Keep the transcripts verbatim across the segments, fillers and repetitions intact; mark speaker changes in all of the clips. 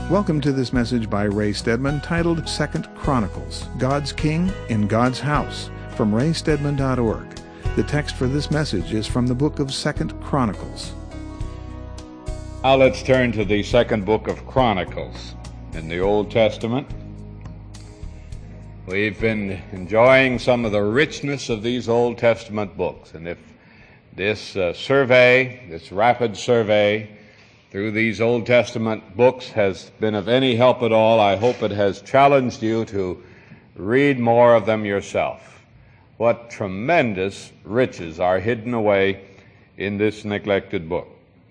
Speaker 1: Welcome to this message by Ray Stedman titled Second Chronicles, God's King in God's House, from ray stedman dot org. The text for this message is from the book of Second Chronicles.
Speaker 2: Now let's turn to the second book of Chronicles in the Old Testament. We've been enjoying some of the richness of these Old Testament books, and if this uh, survey, this rapid survey through these Old Testament books has been of any help at all, I hope it has challenged you to read more of them yourself. What tremendous riches are hidden away in this neglected book.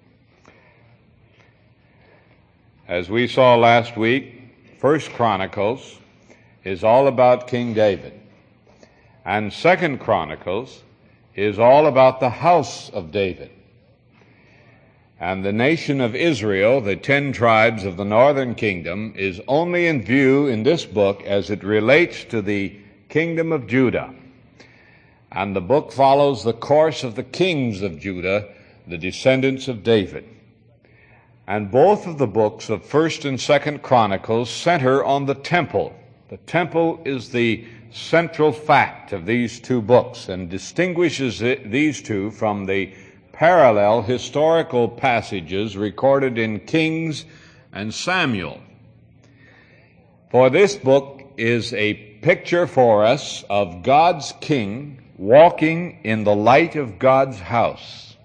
Speaker 2: As we saw last week, First Chronicles is all about King David, and Second Chronicles is all about the house of David. And the nation of Israel, the ten tribes of the northern kingdom, is only in view in this book as it relates to the kingdom of Judah. And the book follows the course of the kings of Judah, the descendants of David. And both of the books of First and Second Chronicles center on the temple. The temple is the central fact of these two books and distinguishes it, these two from the parallel historical passages recorded in Kings and Samuel. For this book is a picture for us of God's king walking in the light of God's house.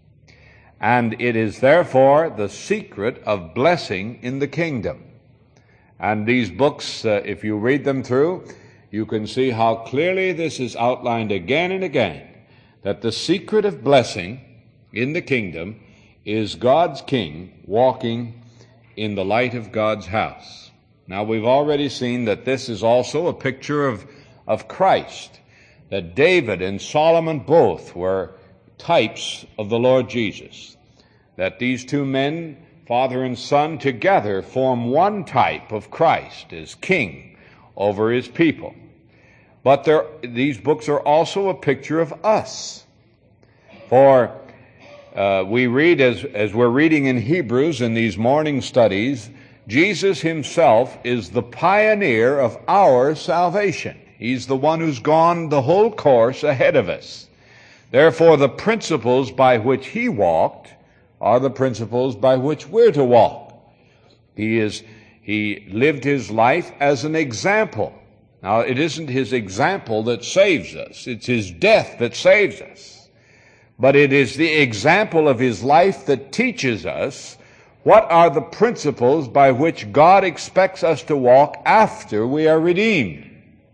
Speaker 2: And it is therefore the secret of blessing in the kingdom. And these books, uh, if you read them through, you can see how clearly this is outlined again and again, that the secret of blessing in the kingdom is God's king walking in the light of God's house. Now, we've already seen that this is also a picture of, of Christ, that David and Solomon both were types of the Lord Jesus, that these two men, father and son, together form one type of Christ as king over his people. But there, these books are also a picture of us. For uh, we read, as, as we're reading in Hebrews in these morning studies, Jesus himself is the pioneer of our salvation. He's the one who's gone the whole course ahead of us. Therefore, the principles by which he walked are the principles by which we're to walk. He is, he lived his life as an example. Now, it isn't his example that saves us. It's his death that saves us. But it is the example of his life that teaches us what are the principles by which God expects us to walk after we are redeemed.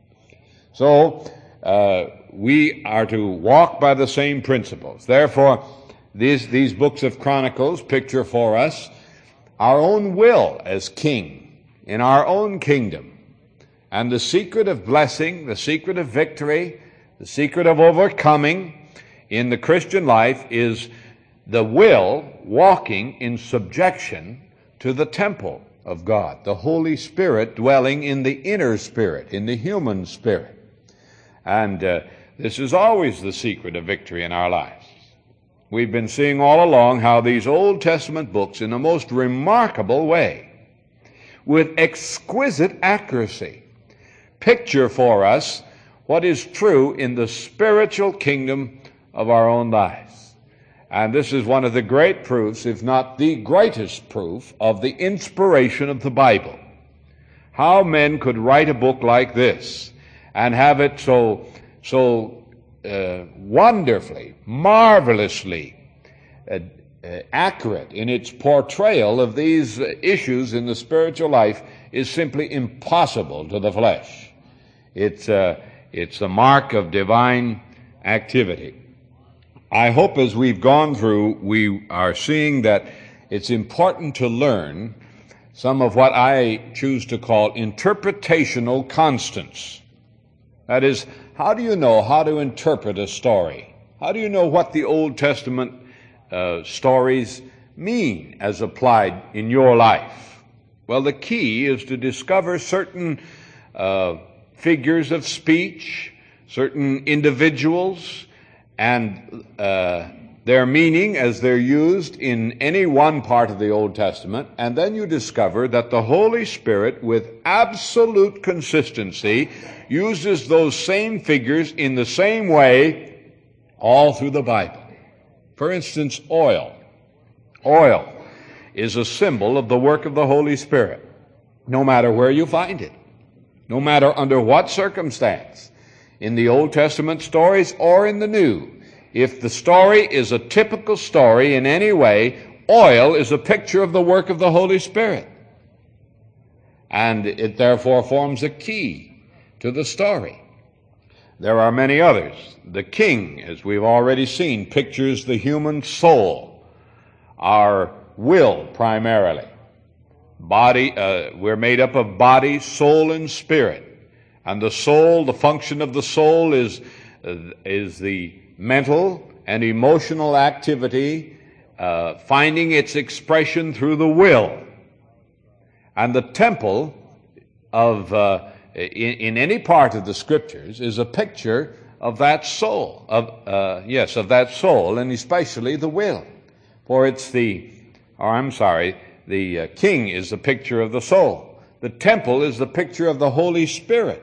Speaker 2: So, uh, we are to walk by the same principles. Therefore, these, these books of Chronicles picture for us our own will as king in our own kingdom. And the secret of blessing, the secret of victory, the secret of overcoming in the Christian life is the will walking in subjection to the temple of God, the Holy Spirit dwelling in the inner spirit, in the human spirit. And uh, this is always the secret of victory in our lives. We've been seeing all along how these Old Testament books, in a most remarkable way, with exquisite accuracy, picture for us what is true in the spiritual kingdom of our own lives. And this is one of the great proofs, if not the greatest proof, of the inspiration of the Bible. How men could write a book like this and have it so, so uh, wonderfully, marvelously uh, uh, accurate in its portrayal of these uh, issues in the spiritual life is simply impossible to the flesh. It's, uh, it's the mark of divine activity. I hope as we've gone through, we are seeing that it's important to learn some of what I choose to call interpretational constants. That is, how do you know how to interpret a story? How do you know what the Old Testament uh, stories mean as applied in your life? Well, the key is to discover certain uh, figures of speech, certain individuals, and uh, their meaning as they're used in any one part of the Old Testament, and then you discover that the Holy Spirit, with absolute consistency, uses those same figures in the same way all through the Bible. For instance, oil. Oil is a symbol of the work of the Holy Spirit, no matter where you find it, no matter under what circumstance, in the Old Testament stories or in the New. If the story is a typical story in any way, oil is a picture of the work of the Holy Spirit. And it therefore forms a key to the story. There are many others. The king, as we've already seen, pictures the human soul, our will primarily. Body, uh, we're made up of body, soul, and spirit. And the soul, the function of the soul is, uh, is the mental and emotional activity uh, finding its expression through the will. And the temple of, uh, in, in any part of the Scriptures, is a picture of that soul, of uh, yes, of that soul, and especially the will. For it's the, or I'm sorry, the uh, king is the picture of the soul. The temple is the picture of the Holy Spirit,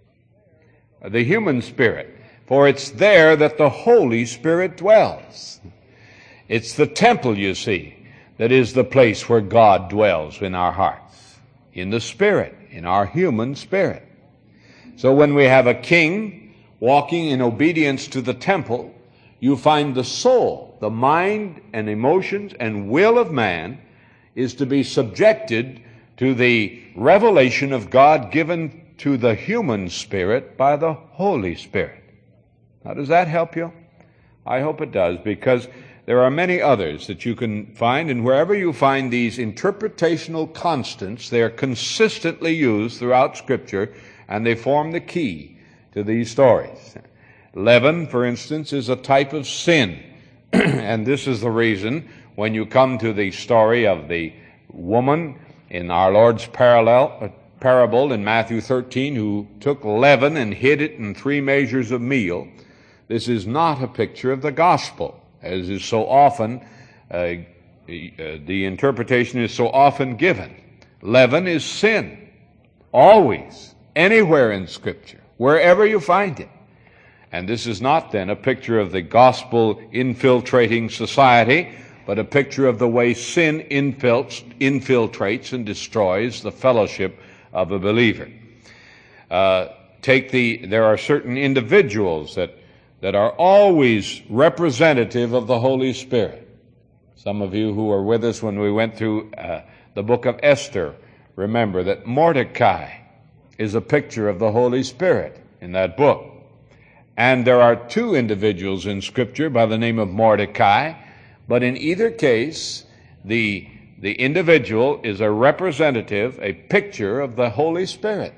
Speaker 2: the human spirit. For it's there that the Holy Spirit dwells. It's the temple, you see, that is the place where God dwells in our hearts, in the Spirit, in our human spirit. So when we have a king walking in obedience to the temple, you find the soul, the mind and emotions and will of man is to be subjected to the revelation of God given to the human spirit by the Holy Spirit. Now, does that help you? I hope it does, because there are many others that you can find, and wherever you find these interpretational constants, they are consistently used throughout Scripture, and they form the key to these stories. Leaven, for instance, is a type of sin, and this is the reason when you come to the story of the woman in our Lord's parallel, parable in Matthew thirteen, who took leaven and hid it in three measures of meal. This is not a picture of the gospel, as is so often, uh, the interpretation is so often given. Leaven is sin, always, anywhere in Scripture, wherever you find it. And this is not then a picture of the gospel infiltrating society, but a picture of the way sin infiltrates and destroys the fellowship of a believer. Uh, take the, there are certain individuals that that are always representative of the Holy Spirit. Some of you who were with us when we went through uh, the book of Esther remember that Mordecai is a picture of the Holy Spirit in that book. And there are two individuals in Scripture by the name of Mordecai, but in either case, the, the individual is a representative, a picture of the Holy Spirit.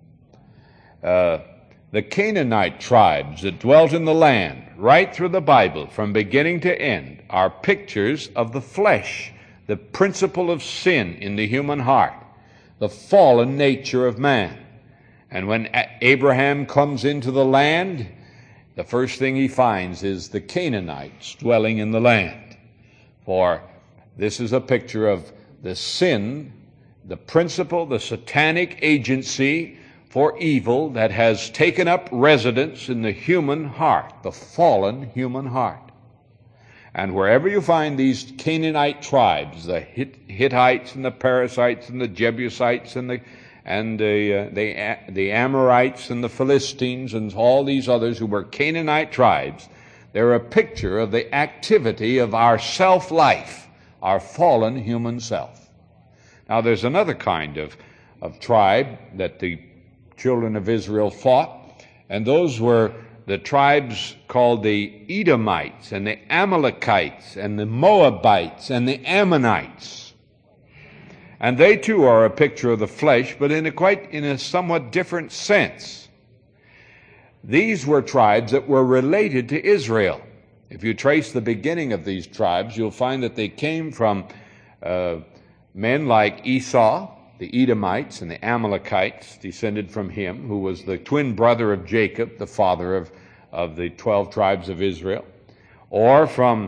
Speaker 2: Uh, The Canaanite tribes that dwelt in the land, right through the Bible, from beginning to end, are pictures of the flesh, the principle of sin in the human heart, the fallen nature of man. And when Abraham comes into the land, the first thing he finds is the Canaanites dwelling in the land. For this is a picture of the sin, the principle, the satanic agency for evil that has taken up residence in the human heart, the fallen human heart. And wherever you find these Canaanite tribes, the Hittites and the Perizzites and the Jebusites and the and the, uh, the the Amorites and the Philistines and all these others who were Canaanite tribes, they're a picture of the activity of our self-life, our fallen human self. Now there's another kind of, of tribe that the children of Israel fought, and those were the tribes called the Edomites and the Amalekites and the Moabites and the Ammonites. And they too are a picture of the flesh, but in a quite in a somewhat different sense. These were tribes that were related to Israel. If you trace the beginning of these tribes, you'll find that they came from uh, men like Esau, the Edomites, and the Amalekites descended from him, who was the twin brother of Jacob, the father of, of the twelve tribes of Israel, or from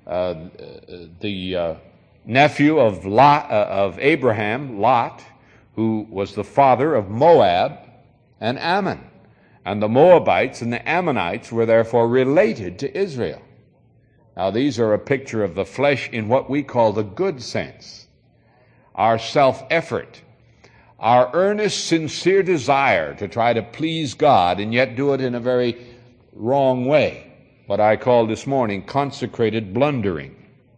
Speaker 2: uh, the uh, nephew of Lot, uh, of Abraham, Lot, who was the father of Moab and Ammon. And the Moabites and the Ammonites were therefore related to Israel. Now, these are a picture of the flesh in what we call the good sense, our self-effort, our earnest, sincere desire to try to please God and yet do it in a very wrong way, what I call this morning consecrated blundering.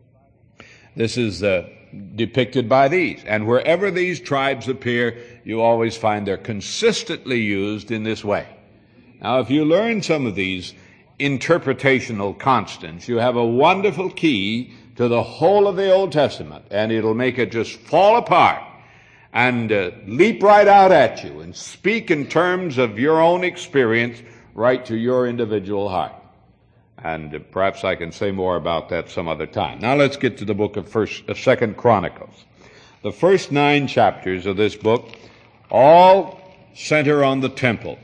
Speaker 2: This is uh, depicted by these. And wherever these tribes appear, you always find they're consistently used in this way. Now, if you learn some of these interpretational constants, you have a wonderful key to the whole of the Old Testament, and it'll make it just fall apart and uh, leap right out at you and speak in terms of your own experience right to your individual heart. And uh, perhaps I can say more about that some other time. Now let's get to the book of First, uh, Second Chronicles. The first nine chapters of this book all center on the temple.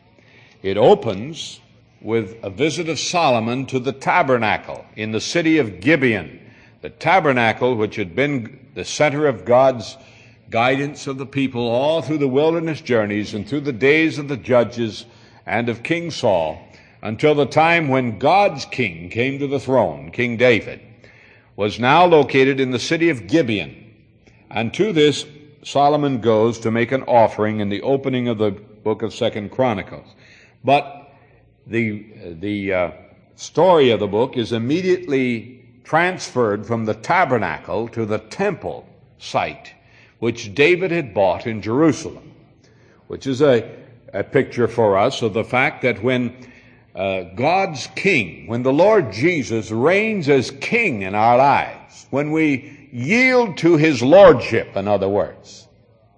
Speaker 2: It opens with a visit of Solomon to the tabernacle in the city of Gibeon, the tabernacle which had been the center of God's guidance of the people all through the wilderness journeys and through the days of the judges and of King Saul, until the time when God's king came to the throne, King David, was now located in the city of Gibeon. And to this Solomon goes to make an offering in the opening of the book of Second Chronicles. But the, the uh, story of the book is immediately transferred from the tabernacle to the temple site, which David had bought in Jerusalem, which is a, a picture for us of the fact that when uh, God's king, when the Lord Jesus reigns as king in our lives, when we yield to his lordship, in other words,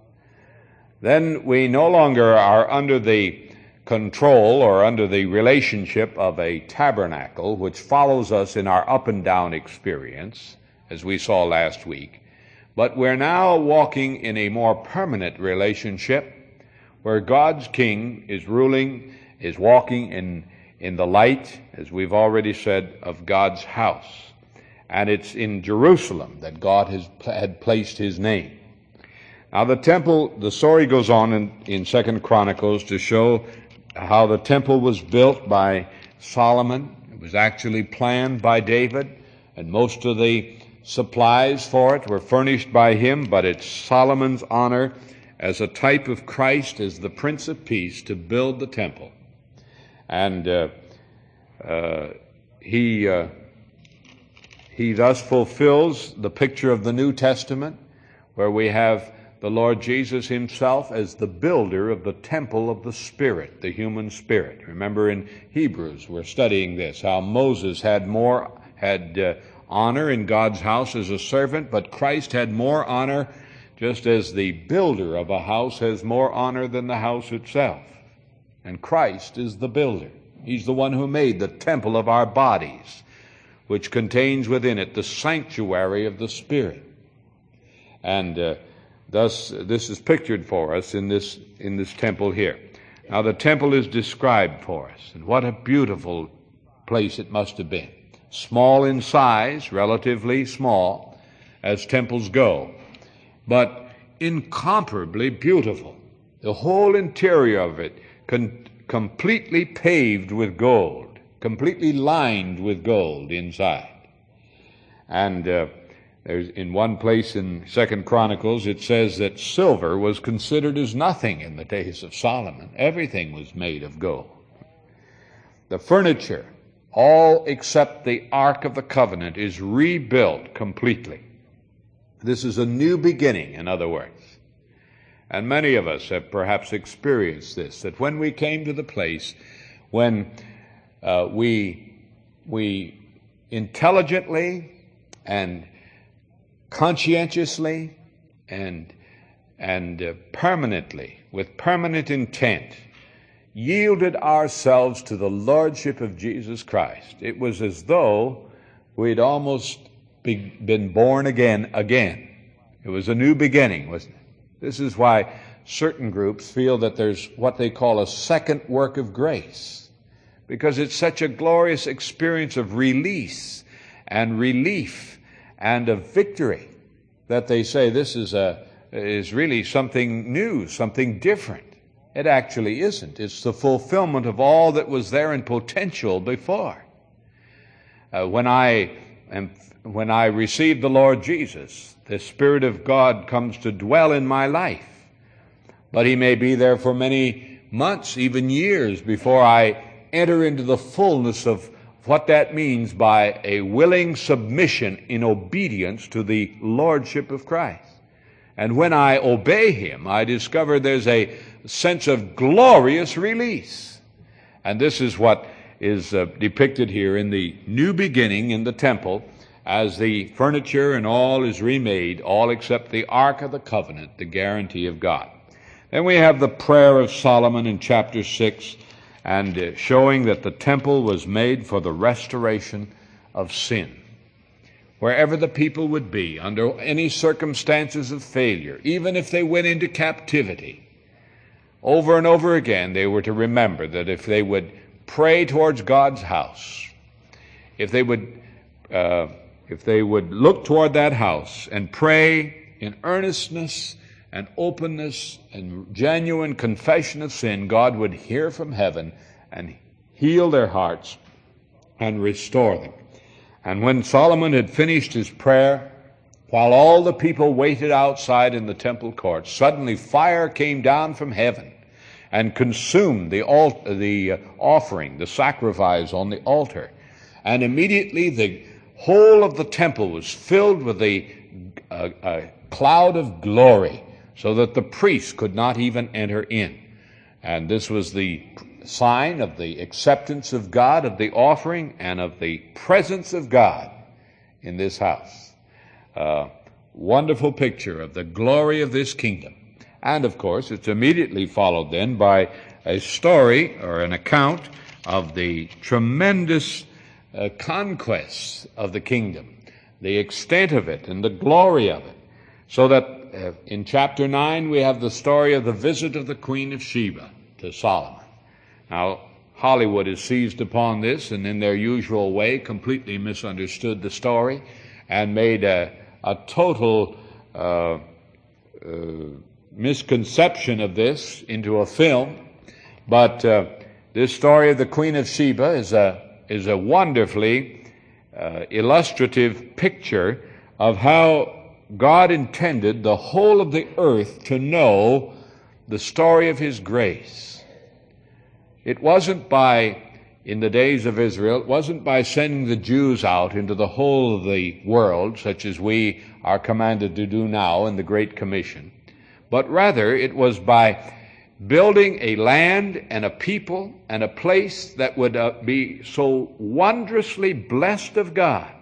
Speaker 2: then we no longer are under the control or under the relationship of a tabernacle which follows us in our up and down experience, as we saw last week. But we're now walking in a more permanent relationship where God's king is ruling, is walking in, in the light, as we've already said, of God's house. And it's in Jerusalem that God has had placed his name. Now the temple, the story goes on in, in Second Chronicles to show how the temple was built by Solomon. It was actually planned by David, and most of the supplies for it were furnished by him, but it's Solomon's honor as a type of Christ, as the Prince of Peace, to build the temple. And uh, uh, he, uh, he thus fulfills the picture of the New Testament, where we have the Lord Jesus himself as the builder of the temple of the Spirit, the human spirit. Remember in Hebrews, we're studying this, how Moses had more, had uh, honor in God's house as a servant, but Christ had more honor, just as the builder of a house has more honor than the house itself. And Christ is the builder. He's the one who made the temple of our bodies, which contains within it the sanctuary of the Spirit. And uh, thus, this is pictured for us in this, in this temple here. Now, the temple is described for us, and what a beautiful place it must have been. Small in size, relatively small, as temples go, but incomparably beautiful. The whole interior of it con- completely paved with gold, completely lined with gold inside. And uh, there's in one place in Second Chronicles, it says that silver was considered as nothing in the days of Solomon. Everything was made of gold. The furniture, all except the Ark of the Covenant, is rebuilt completely. This is a new beginning, in other words. And many of us have perhaps experienced this, that when we came to the place when uh, we, we intelligently and conscientiously and, and uh, permanently, with permanent intent, yielded ourselves to the Lordship of Jesus Christ, it was as though we'd almost be, been born again again. It was a new beginning, wasn't it? This is why certain groups feel that there's what they call a second work of grace, because it's such a glorious experience of release and relief and a victory that they say this is a is really something new, something different. It actually isn't. It's the fulfillment of all that was there in potential before. Uh, when I am, when I receive the Lord Jesus, the Spirit of God comes to dwell in my life. But He may be there for many months, even years, before I enter into the fullness of what that means by a willing submission in obedience to the Lordship of Christ. And when I obey Him, I discover there's a sense of glorious release. And this is what is uh, depicted here in the new beginning in the temple, as the furniture and all is remade, all except the Ark of the Covenant, the guarantee of God. Then we have the prayer of Solomon in chapter six, and uh, showing that the temple was made for the restoration of sin. Wherever the people would be, under any circumstances of failure, even if they went into captivity, over and over again they were to remember that if they would pray towards God's house, if they would uh, if they would look toward that house and pray in earnestness and openness and genuine confession of sin, God would hear from heaven and heal their hearts and restore them. And when Solomon had finished his prayer, while all the people waited outside in the temple court, suddenly fire came down from heaven and consumed the, alt- the offering, the sacrifice on the altar. And immediately the whole of the temple was filled with a, a, a cloud of glory, so that the priests could not even enter in. And this was the sign of the acceptance of God, of the offering, and of the presence of God in this house. Uh, wonderful picture of the glory of this kingdom. And of course, it's immediately followed then by a story or an account of the tremendous uh, conquests of the kingdom, the extent of it and the glory of it. So that uh, in chapter nine we have the story of the visit of the Queen of Sheba to Solomon. Now, Hollywood has seized upon this and in their usual way completely misunderstood the story and made a, a total uh, uh, misconception of this into a film. But uh, this story of the Queen of Sheba is a, is a wonderfully uh, illustrative picture of how God intended the whole of the earth to know the story of His grace. It wasn't by, in the days of Israel, it wasn't by sending the Jews out into the whole of the world, such as we are commanded to do now in the Great Commission, but rather it was by building a land and a people and a place that would uh, be so wondrously blessed of God,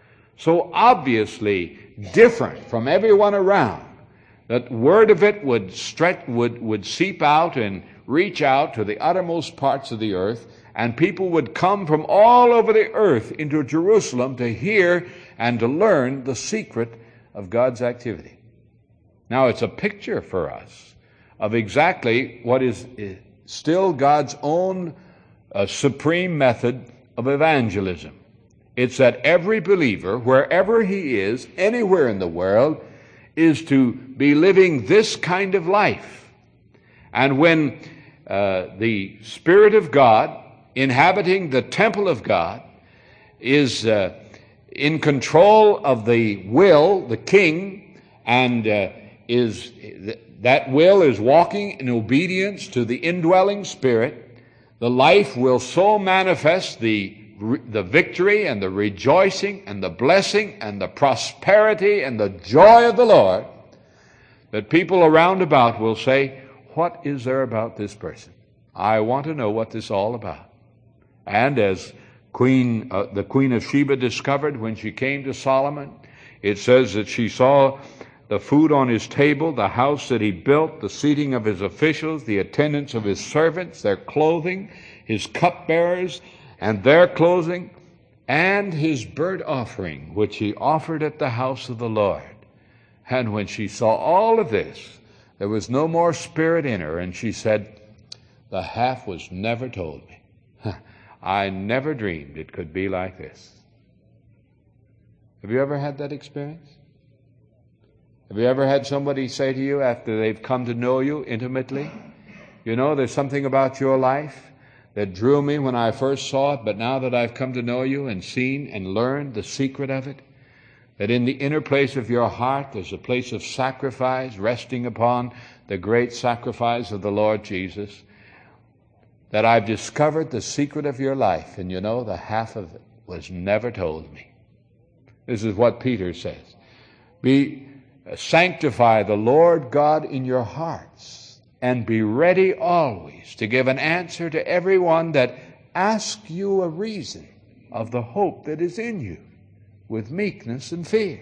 Speaker 2: so obviously different from everyone around, that word of it would stretch, would, would seep out and reach out to the uttermost parts of the earth, and people would come from all over the earth into Jerusalem to hear and to learn the secret of God's activity. Now, it's a picture for us of exactly what is still God's own uh, supreme method of evangelism. It's that every believer, wherever he is, anywhere in the world, is to be living this kind of life. And when uh, the Spirit of God inhabiting the temple of God is uh, in control of the will, the king, and uh, is that will is walking in obedience to the indwelling Spirit, the life will so manifest the the victory and the rejoicing and the blessing and the prosperity and the joy of the Lord that people around about will say, what is there about this person? I want to know what this is all about. And as Queen, uh, the Queen of Sheba discovered when she came to Solomon, it says that she saw the food on his table, the house that he built, the seating of his officials, the attendance of his servants, their clothing, his cupbearers, and their clothing, and his burnt offering, which he offered at the house of the Lord. And when she saw all of this, there was no more spirit in her, and she said, the half was never told me. I never dreamed it could be like this. Have you ever had that experience? Have you ever had somebody say to you after they've come to know you intimately, you know, there's something about your life that drew me when I first saw it, but now that I've come to know you and seen and learned the secret of it, that in the inner place of your heart there's a place of sacrifice resting upon the great sacrifice of the Lord Jesus, that I've discovered the secret of your life, and you know, the half of it was never told me. This is what Peter says. Be Sanctify the Lord God in your hearts, and be ready always to give an answer to everyone that asks you a reason of the hope that is in you, with meekness and fear.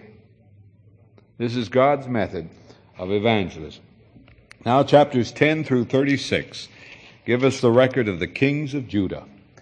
Speaker 2: This is God's method of evangelism. Now chapters ten through thirty-six give us the record of the kings of Judah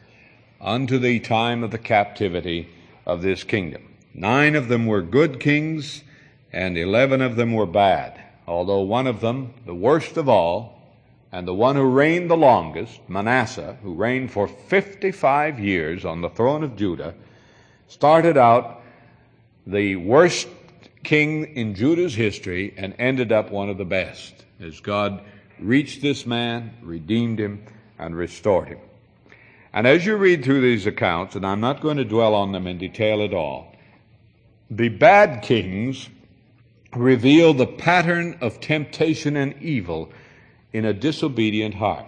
Speaker 2: unto the time of the captivity of this kingdom. Nine of them were good kings, and eleven of them were bad, although one of them, the worst of all, and the one who reigned the longest, Manasseh, who reigned for fifty-five years on the throne of Judah, started out the worst king in Judah's history and ended up one of the best, as God reached this man, redeemed him, and restored him. And as you read through these accounts, and I'm not going to dwell on them in detail at all, the bad kings reveal the pattern of temptation and evil in a disobedient heart.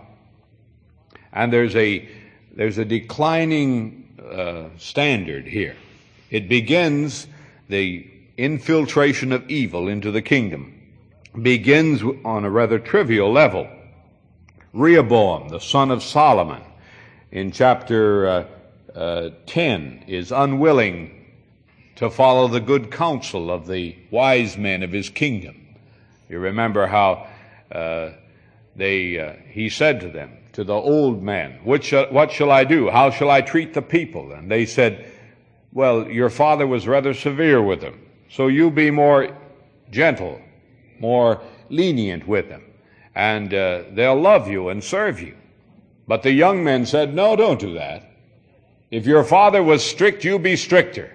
Speaker 2: And there's a there's a declining uh, standard here. It begins, the infiltration of evil into the kingdom begins on a rather trivial level. Rehoboam, the son of Solomon, in chapter uh, uh, ten, is unwilling to follow the good counsel of the wise men of his kingdom. You remember how uh, they uh, he said to them, to the old men, Which, uh, what shall I do? How shall I treat the people? And they said, well, your father was rather severe with them, so you be more gentle, more lenient with them, and uh, they'll love you and serve you. But the young men said, no, don't do that. If your father was strict, you be stricter.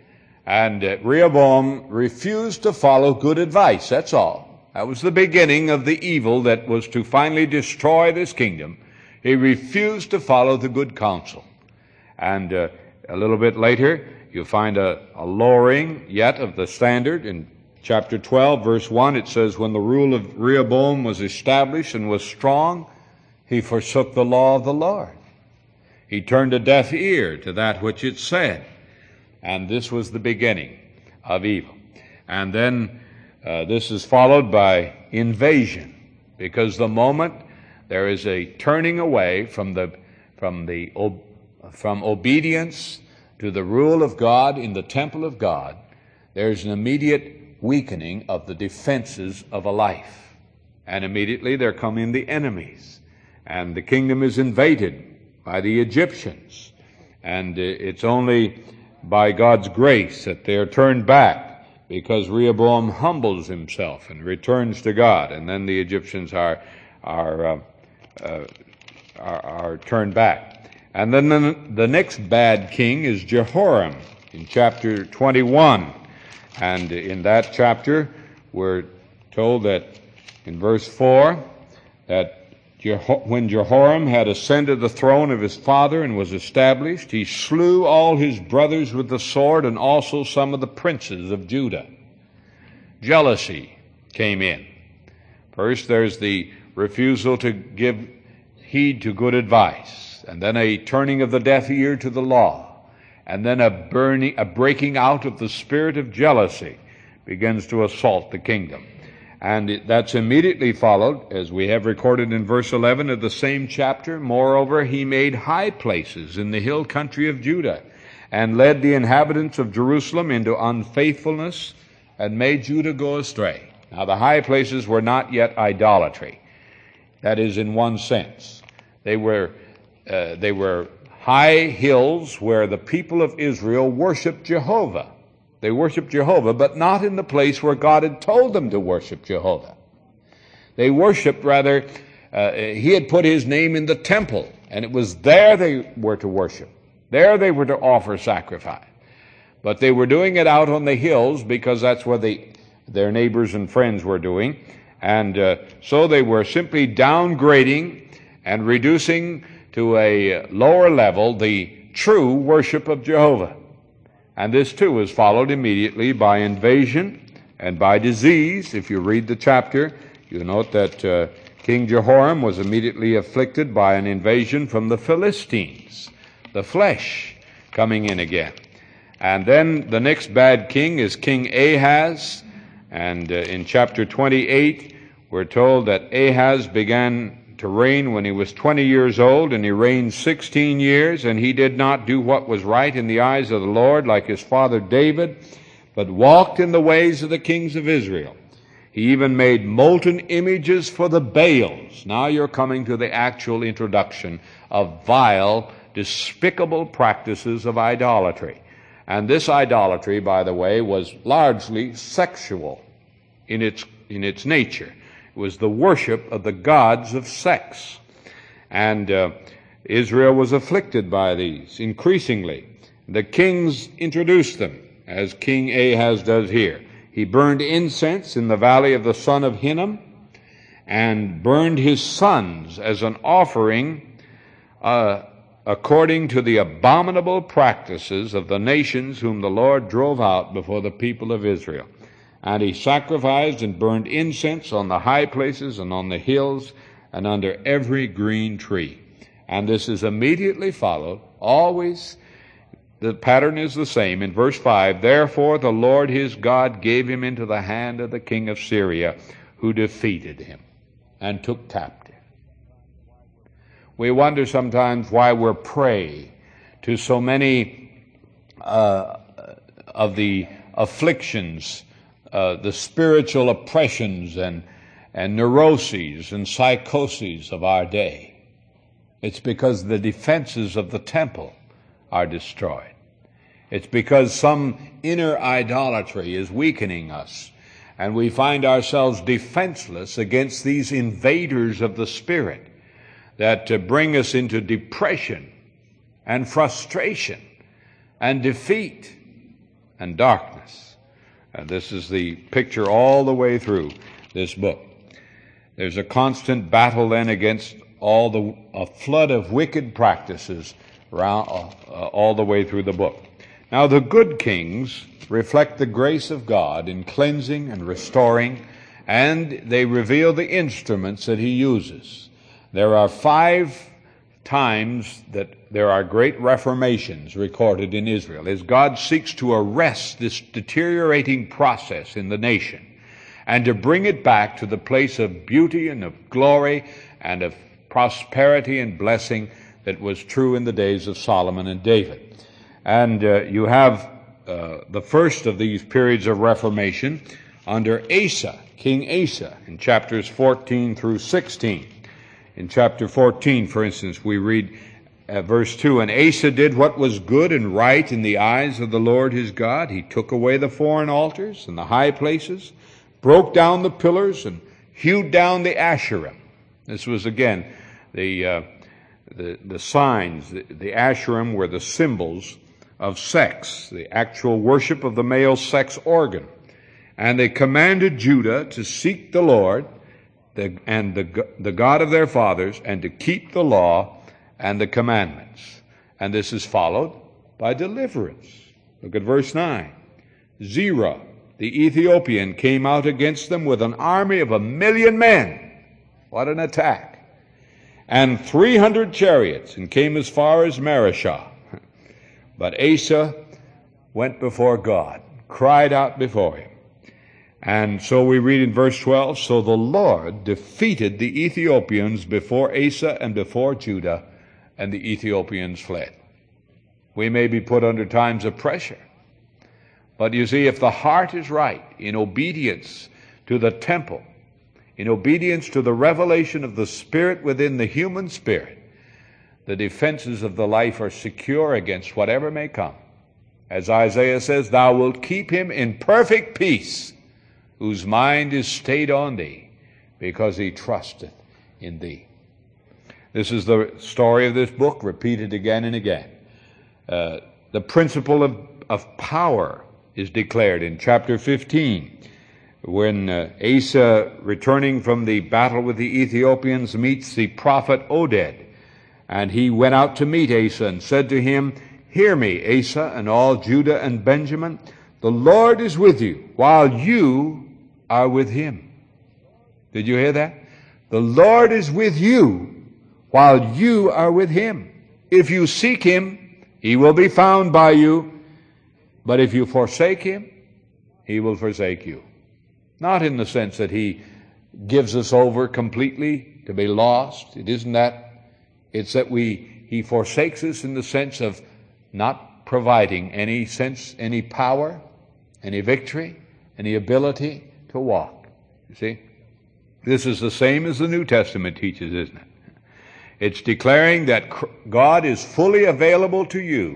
Speaker 2: And uh, Rehoboam refused to follow good advice, that's all. That was the beginning of the evil that was to finally destroy this kingdom. He refused to follow the good counsel. And uh, a little bit later, you find a, a lowering yet of the standard. In chapter twelve, verse one, it says, when the rule of Rehoboam was established and was strong, he forsook the law of the Lord. He turned a deaf ear to that which it said. And this was the beginning of evil. And then uh, this is followed by invasion, because the moment there is a turning away from the from the from obedience to the rule of God in the temple of God, there's an immediate weakening of the defenses of a life. And immediately there come in the enemies, and the kingdom is invaded by the Egyptians. And it's only by God's grace that they are turned back, because Rehoboam humbles himself and returns to God, and then the Egyptians are are uh, uh, are, are turned back. And then the, the next bad king is Jehoram in chapter twenty-one, and in that chapter we're told that in verse four that when Jehoram had ascended the throne of his father and was established, he slew all his brothers with the sword, and also some of the princes of Judah. Jealousy came in. First, there's the refusal to give heed to good advice, and then a turning of the deaf ear to the law, and then a burning, a breaking out of the spirit of jealousy begins to assault the kingdom. And that's immediately followed, as we have recorded in verse eleven of the same chapter. Moreover, he made high places in the hill country of Judah, and led the inhabitants of Jerusalem into unfaithfulness, and made Judah go astray. Now, the high places were not yet idolatry. That is, in one sense. They were, uh, they were high hills where the people of Israel worshiped Jehovah. They worshiped Jehovah, but not in the place where God had told them to worship Jehovah. They worshiped, rather, uh, he had put his name in the temple, and it was there they were to worship. There they were to offer sacrifice. but they were doing it out on the hills because that's where they, their neighbors and friends were doing. And uh, so they were simply downgrading and reducing to a lower level the true worship of Jehovah. And this too is followed immediately by invasion and by disease. If you read the chapter, you note that uh, King Jehoram was immediately afflicted by an invasion from the Philistines, the flesh coming in again. And then the next bad king is King Ahaz. And uh, in chapter twenty-eight, we're told that Ahaz began to reign when he was twenty years old, and he reigned sixteen years, and he did not do what was right in the eyes of the Lord like his father David, but walked in the ways of the kings of Israel. He even made molten images for the Baals. Now you're coming to the actual introduction of vile, despicable practices of idolatry. And this idolatry, by the way, was largely sexual in its, in its nature. It was the worship of the gods of sex. And uh, Israel was afflicted by these increasingly. The kings introduced them, as King Ahaz does here. He burned incense in the valley of the son of Hinnom and burned his sons as an offering uh, according to the abominable practices of the nations whom the Lord drove out before the people of Israel. And he sacrificed and burned incense on the high places and on the hills and under every green tree. And this is immediately followed, always the pattern is the same. In verse five, therefore the Lord his God gave him into the hand of the king of Syria, who defeated him and took captive. We wonder sometimes why we're prey to so many uh, of the afflictions, uh, the spiritual oppressions and, and neuroses and psychoses of our day. It's because the defenses of the temple are destroyed. It's because some inner idolatry is weakening us, and we find ourselves defenseless against these invaders of the Spirit that uh, bring us into depression and frustration and defeat and darkness. And this is the picture all the way through this book. There's a constant battle then against all the a flood of wicked practices around, uh, uh, all the way through the book. Now, the good kings reflect the grace of God in cleansing and restoring, and they reveal the instruments that he uses. There are five times that there are great reformations recorded in Israel, as God seeks to arrest this deteriorating process in the nation and to bring it back to the place of beauty and of glory and of prosperity and blessing that was true in the days of Solomon and David. And uh, you have uh, the first of these periods of reformation under Asa, King Asa, in chapters fourteen through sixteen. In chapter fourteen, for instance, we read uh, verse two, and Asa did what was good and right in the eyes of the Lord his God. He took away the foreign altars and the high places, broke down the pillars, and hewed down the Asherim. This was, again, the uh, the, the signs. The, the Asherim were the symbols of sex, the actual worship of the male sex organ. And they commanded Judah to seek the Lord the, and the, the God of their fathers, and to keep the law and the commandments. And this is followed by deliverance. Look at verse nine. Zerah, the Ethiopian, came out against them with an army of a million men. What an attack. And three hundred chariots, and came as far as Marishah. But Asa went before God, cried out before him. And so we read in verse twelve, so the Lord defeated the Ethiopians before Asa and before Judah, and the Ethiopians fled. We may be put under times of pressure, but you see, if the heart is right in obedience to the temple, in obedience to the revelation of the Spirit within the human spirit, the defenses of the life are secure against whatever may come. As Isaiah says, thou wilt keep him in perfect peace, whose mind is stayed on thee, because he trusteth in thee. This is the story of this book, repeated again and again. Uh, the principle of, of power is declared in chapter fifteen, when uh, Asa, returning from the battle with the Ethiopians, meets the prophet Oded. And he went out to meet Asa and said to him, "Hear me, Asa, and all Judah and Benjamin. The Lord is with you, while you are with him." Did you hear that? The Lord is with you, while you are with him. If you seek him, he will be found by you. But if you forsake him, he will forsake you. Not in the sense that he gives us over completely to be lost. It isn't that. It's that we he forsakes us in the sense of not providing any sense, any power, any victory, any ability to walk. You see? This is the same as the New Testament teaches, isn't it? It's declaring that God is fully available to you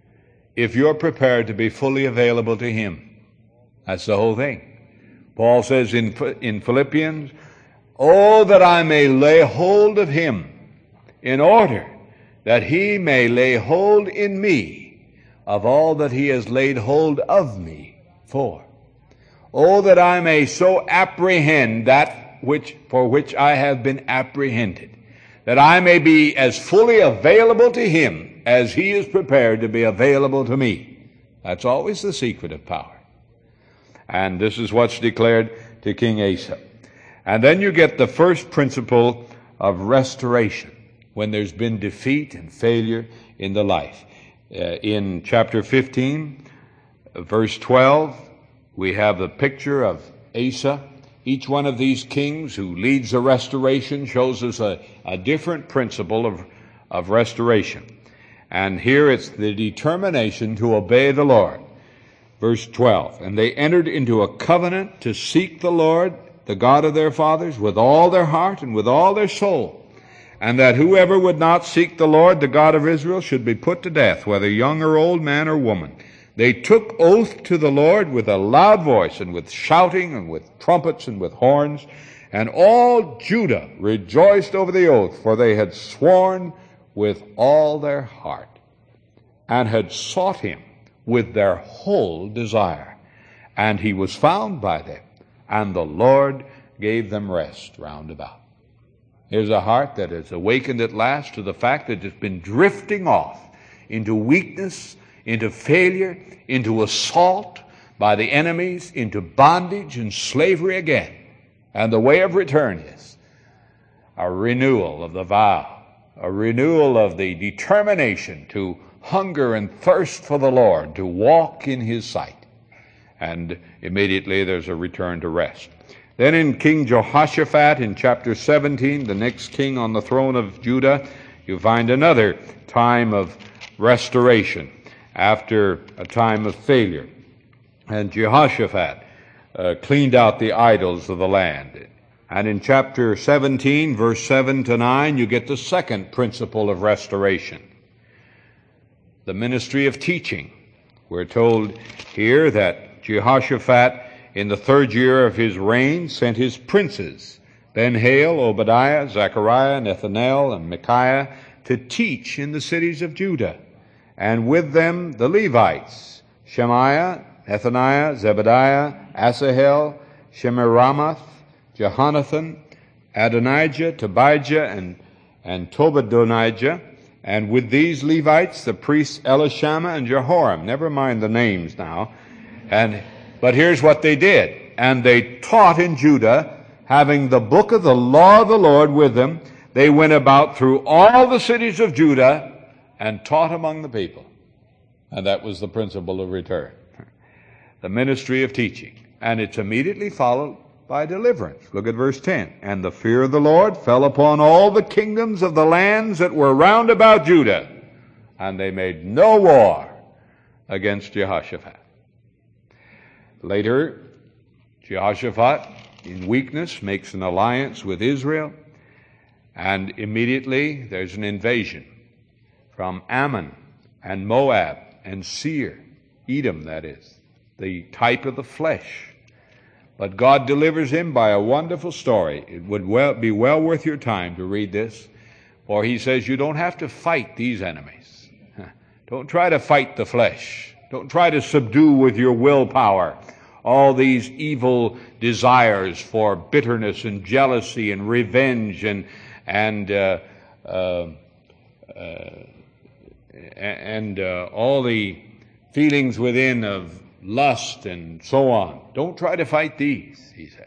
Speaker 2: if you're prepared to be fully available to him. That's the whole thing. Paul says in, in Philippians, "Oh, that I may lay hold of him, in order that he may lay hold in me of all that he has laid hold of me for. Oh, that I may so apprehend that which for which I have been apprehended, that I may be as fully available to him as he is prepared to be available to me." That's always the secret of power. And this is what's declared to King Asa. And then you get the first principle of restoration when there's been defeat and failure in the life. Uh, in chapter fifteen, verse twelve, we have the picture of Asa. Each one of these kings who leads a restoration shows us a, a different principle of, of restoration. And here it's the determination to obey the Lord. Verse twelve, "And they entered into a covenant to seek the Lord, the God of their fathers, with all their heart and with all their soul, and that whoever would not seek the Lord, the God of Israel, should be put to death, whether young or old, man or woman. They took oath to the Lord with a loud voice, and with shouting, and with trumpets, and with horns. And all Judah rejoiced over the oath, for they had sworn with all their heart, and had sought him with their whole desire. And he was found by them, and the Lord gave them rest round about." Here's a heart that is awakened at last to the fact that it's been drifting off into weakness, into failure, into assault by the enemies, into bondage and slavery again. And the way of return is a renewal of the vow, a renewal of the determination to hunger and thirst for the Lord, to walk in his sight. And immediately there's a return to rest. Then in King Jehoshaphat, in chapter seventeen, the next king on the throne of Judah, you find another time of restoration after a time of failure. And Jehoshaphat uh, cleaned out the idols of the land. And in chapter seventeen, verse seven to nine, you get the second principle of restoration, the ministry of teaching. We're told here that Jehoshaphat, in the third year of his reign, sent his princes, Ben-Hail, Obadiah, Zechariah, Nethanel, and Micaiah, to teach in the cities of Judah, and with them the Levites, Shemaiah, Nethaniah, Zebediah, Asahel, Shemiramoth, Jehonathan, Adonijah, Tobijah, and, and Tobadonijah, and with these Levites the priests Elishama and Jehoram. Never mind the names now. And But here's what they did. "And they taught in Judah, having the book of the law of the Lord with them. They went about through all the cities of Judah and taught among the people." And that was the principle of return, the ministry of teaching. And it's immediately followed by deliverance. Look at verse ten. "And the fear of the Lord fell upon all the kingdoms of the lands that were round about Judah, and they made no war against Jehoshaphat." Later, Jehoshaphat, in weakness, makes an alliance with Israel, and immediately there's an invasion from Ammon and Moab and Seir, Edom, that is, the type of the flesh. But God delivers him by a wonderful story. It would well, be well worth your time to read this, for he says you don't have to fight these enemies. Don't try to fight the flesh. Don't try to subdue with your willpower all these evil desires for bitterness and jealousy and revenge and and uh, uh, uh, and uh, all the feelings within of lust and so on. Don't try to fight these, he says.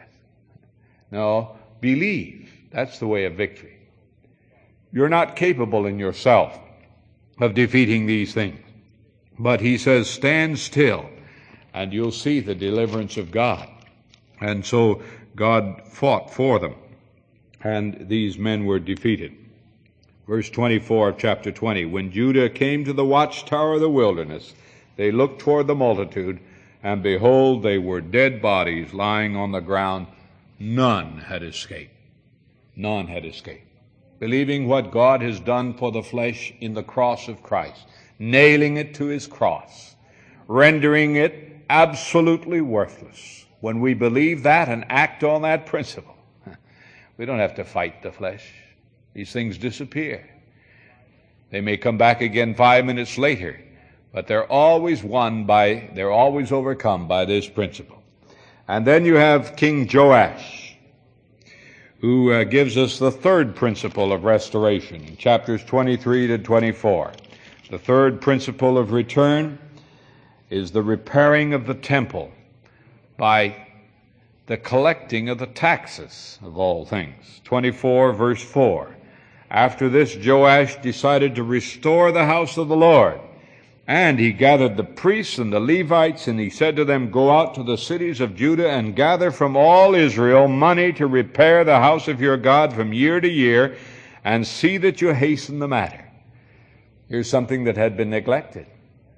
Speaker 2: No, believe. That's the way of victory. You're not capable in yourself of defeating these things. But he says, stand still, and you'll see the deliverance of God. And so God fought for them, and these men were defeated. Verse twenty-four of chapter twenty, when Judah came to the watchtower of the wilderness, they looked toward the multitude, and behold, they were dead bodies lying on the ground. None had escaped. None had escaped. Believing what God has done for the flesh in the cross of Christ, nailing it to his cross, rendering it absolutely worthless. When we believe that and act on that principle, we don't have to fight the flesh. These things disappear. They may come back again five minutes later, but they're always won by, they're always overcome by this principle. And then you have King Joash, who uh, gives us the third principle of restoration in chapters twenty-three to twenty-four. The third principle of return is the repairing of the temple by the collecting of the taxes of all things. twenty-four, verse four. After this, Joash decided to restore the house of the Lord. And he gathered the priests and the Levites, and he said to them, go out to the cities of Judah and gather from all Israel money to repair the house of your God from year to year, and see that you hasten the matter. Here's something that had been neglected.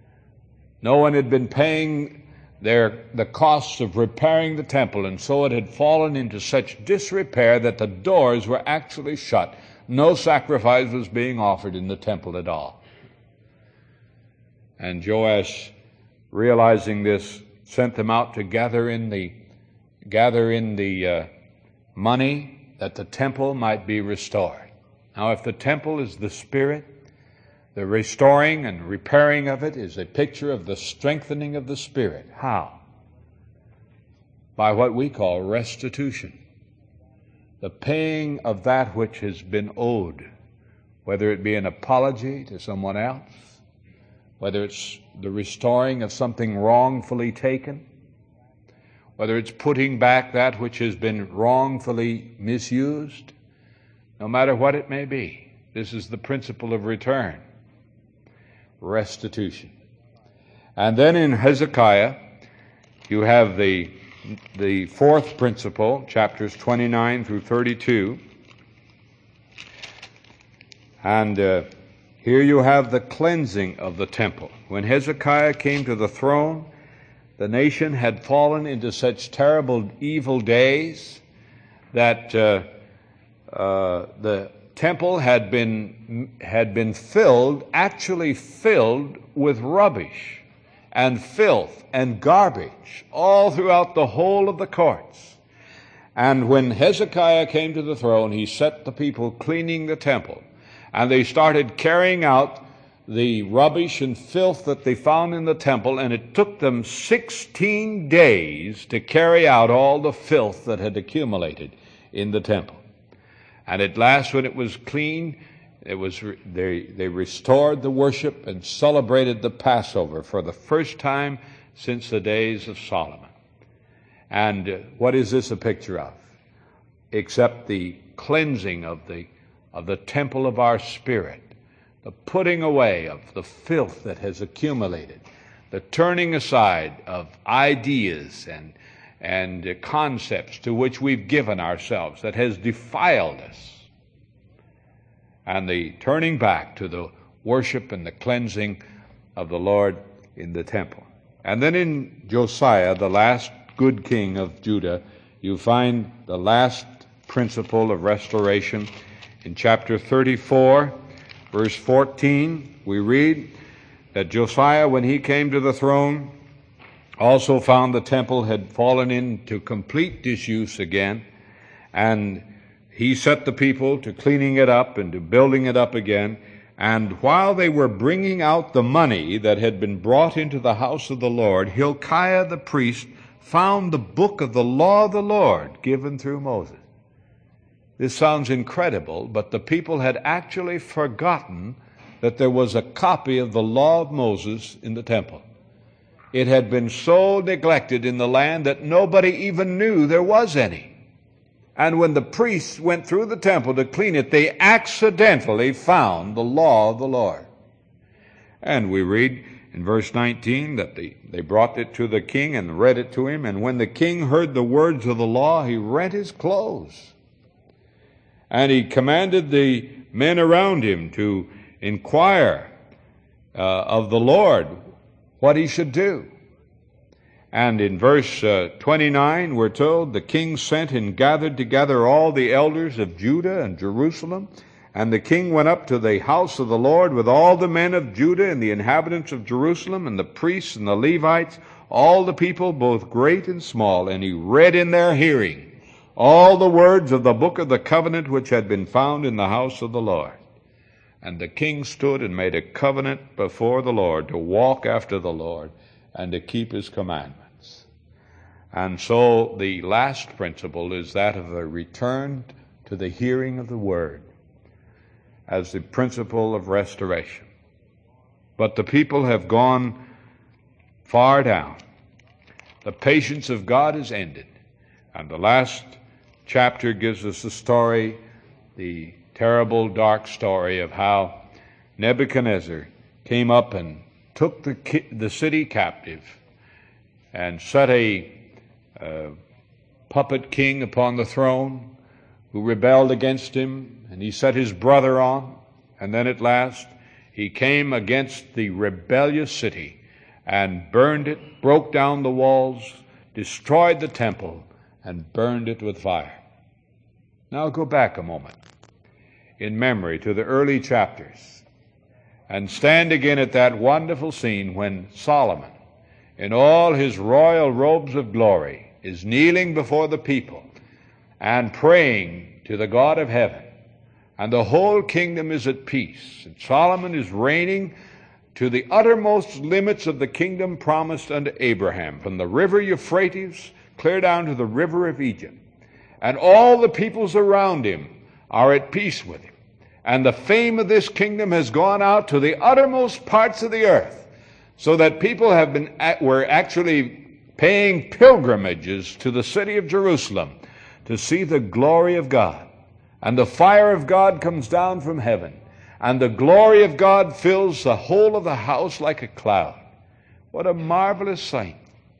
Speaker 2: No one had been paying their the costs of repairing the temple, and so it had fallen into such disrepair that the doors were actually shut. No sacrifice was being offered in the temple at all. And Joash, realizing this, sent them out to gather in the gather in the uh, money that the temple might be restored. Now, if the temple is the Spirit, the restoring and repairing of it is a picture of the strengthening of the Spirit. How? By what we call restitution. The paying of that which has been owed, whether it be an apology to someone else, whether it's the restoring of something wrongfully taken, whether it's putting back that which has been wrongfully misused, no matter what it may be. This is the principle of return, restitution. And then in Hezekiah, you have the, the fourth principle, chapters twenty-nine through thirty-two. And uh, here you have the cleansing of the temple. When Hezekiah came to the throne, the nation had fallen into such terrible evil days that uh, uh, the temple had been had been filled, actually filled with rubbish and filth and garbage all throughout the whole of the courts. And when Hezekiah came to the throne, he set the people cleaning the temple. And they started carrying out the rubbish and filth that they found in the temple, and it took them sixteen days to carry out all the filth that had accumulated in the temple. And at last, when it was clean, it was they, they restored the worship and celebrated the Passover for the first time since the days of Solomon. And what is this a picture of? Except the cleansing of the of the temple of our spirit, the putting away of the filth that has accumulated, the turning aside of ideas and, and concepts to which we've given ourselves that has defiled us, and the turning back to the worship and the cleansing of the Lord in the temple. And then in Josiah, the last good king of Judah, you find the last principle of restoration. In chapter thirty-four, verse fourteen, we read that Josiah, when he came to the throne, also found the temple had fallen into complete disuse again, and he set the people to cleaning it up and to building it up again. And while they were bringing out the money that had been brought into the house of the Lord, Hilkiah the priest found the book of the law of the Lord given through Moses. This sounds incredible, but the people had actually forgotten that there was a copy of the law of Moses in the temple. It had been so neglected in the land that nobody even knew there was any. And when the priests went through the temple to clean it, they accidentally found the law of the Lord. And we read in verse nineteen that they, they brought it to the king and read it to him. And when the king heard the words of the law, he rent his clothes. And he commanded the men around him to inquire uh, of the Lord what he should do. And in verse uh, twenty-nine, we're told, the king sent and gathered together all the elders of Judah and Jerusalem. And the king went up to the house of the Lord with all the men of Judah and the inhabitants of Jerusalem and the priests and the Levites, all the people, both great and small. And he read in their hearing all the words of the book of the covenant which had been found in the house of the Lord. And the king stood and made a covenant before the Lord to walk after the Lord and to keep his commandments. And so the last principle is that of a return to the hearing of the word as the principle of restoration. But the people have gone far down. The patience of God is ended. And the last chapter gives us the story, the terrible, dark story of how Nebuchadnezzar came up and took the, ki- the city captive and set a uh, puppet king upon the throne who rebelled against him, and he set his brother on, and then at last he came against the rebellious city and burned it, broke down the walls, destroyed the temple, and burned it with fire. Now go back a moment in memory to the early chapters and stand again at that wonderful scene when Solomon, in all his royal robes of glory, is kneeling before the people and praying to the God of heaven. And the whole kingdom is at peace. And Solomon is reigning to the uttermost limits of the kingdom promised unto Abraham, from the river Euphrates clear down to the river of Egypt. And all the peoples around him are at peace with him. And the fame of this kingdom has gone out to the uttermost parts of the earth, so that people have been were actually paying pilgrimages to the city of Jerusalem to see the glory of God. And the fire of God comes down from heaven, and the glory of God fills the whole of the house like a cloud. What a marvelous sight.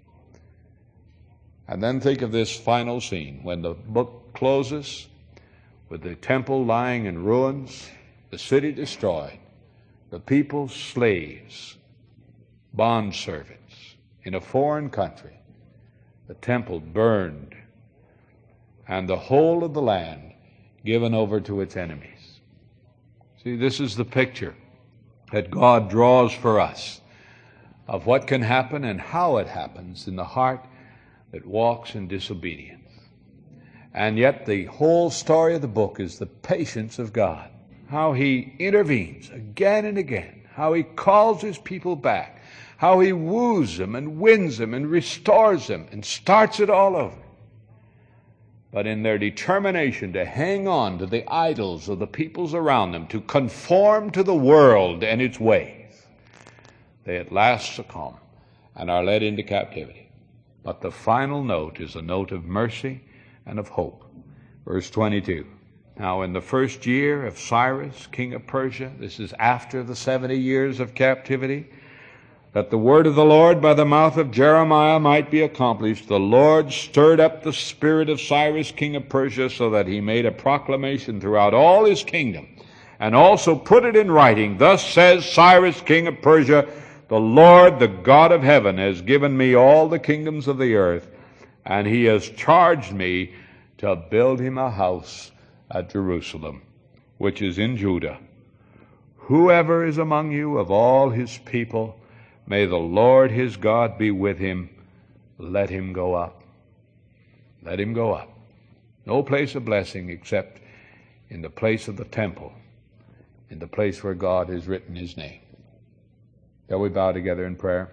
Speaker 2: And then think of this final scene when the book closes with the temple lying in ruins, the city destroyed, the people slaves, bondservants in a foreign country, the temple burned, and the whole of the land given over to its enemies. See, this is the picture that God draws for us of what can happen and how it happens in the heart that walks in disobedience. And yet the whole story of the book is the patience of God, how he intervenes again and again, how he calls his people back, how he woos them and wins them and restores them and starts it all over. But in their determination to hang on to the idols of the peoples around them, to conform to the world and its ways, they at last succumb and are led into captivity. But the final note is a note of mercy and of hope. Verse twenty-two. Now in the first year of Cyrus, king of Persia, this is after the seventy years of captivity, that the word of the Lord by the mouth of Jeremiah might be accomplished, the Lord stirred up the spirit of Cyrus, king of Persia, so that he made a proclamation throughout all his kingdom, and also put it in writing. Thus says Cyrus, king of Persia, the Lord, the God of heaven, has given me all the kingdoms of the earth, and he has charged me to build him a house at Jerusalem, which is in Judah. Whoever is among you of all his people, may the Lord his God be with him. Let him go up. Let him go up. No place of blessing except in the place of the temple in the place where God has written his name. Shall we bow together in prayer?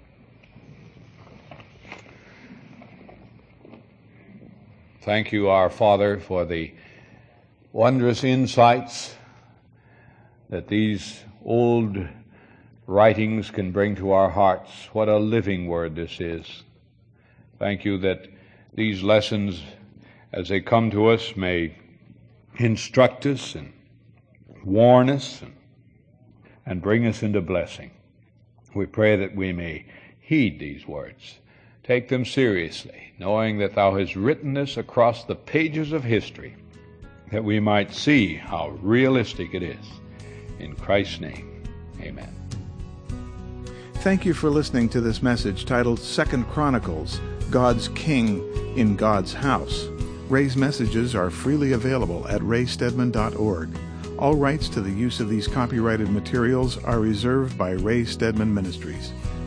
Speaker 2: Thank you, our Father, for the wondrous insights that these old writings can bring to our hearts. What a living word this is. Thank you that these lessons, as they come to us, may instruct us and warn us and, and bring us into blessing. We pray that we may heed these words, take them seriously, knowing that thou hast written this across the pages of history, that we might see how realistic it is. In Christ's name, amen.
Speaker 1: Thank you for listening to this message titled Second Chronicles, God's King in God's House. Ray's messages are freely available at ray stedman dot org. All rights to the use of these copyrighted materials are reserved by Ray Stedman Ministries.